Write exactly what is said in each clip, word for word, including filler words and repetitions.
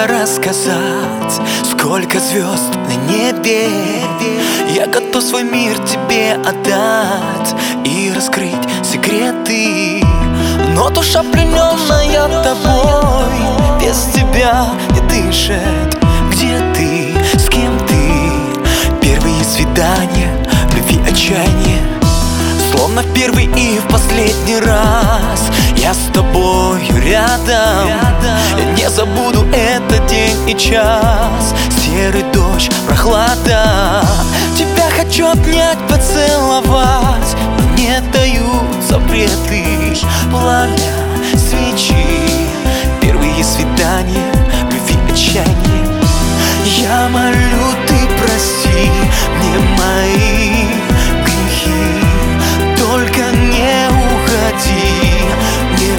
тебя рассказать, сколько звезд на небе. Я готов свой мир тебе отдать и раскрыть секреты. Но душа, плененная тобой, без тебя не дышит. Где ты, с кем ты? Первые свидания, любви, отчаяние. Словно в первый и в последний раз я с тобою рядом. Я не забуду этот день и час. Серый дождь, прохлада. Тебя хочу обнять, поцеловать, но не дают запреты. Пламя свечи, первые свидания, любви, отчаяние. Я молю, ты прости мне мои грехи. Только не уходи, не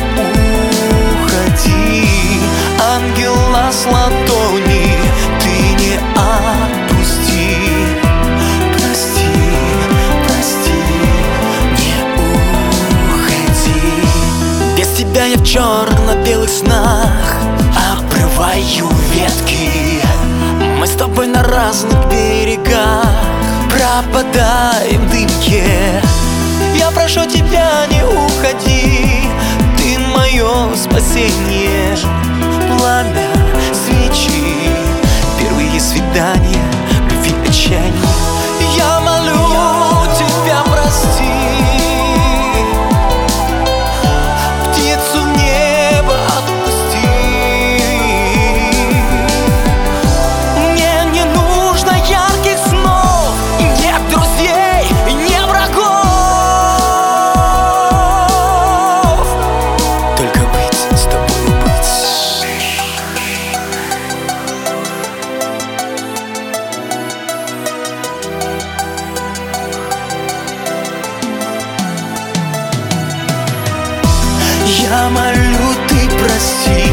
уходи. Ангела с ладони ты не отпусти. Прости, прости, не уходи. Без тебя я в черно-белых снах обрываю ветки. Мы с тобой на разных берегах пропадаем в дымке. Я прошу тебя, не уходи, ты мое спасение. Пламя свечи, первые свидания, любви, отчаяние. Я молю тебя, прости. Птицу в небо отпусти. Мне не нужно ярких снов, и нет друзей, и не врагов. Я молю, ты прости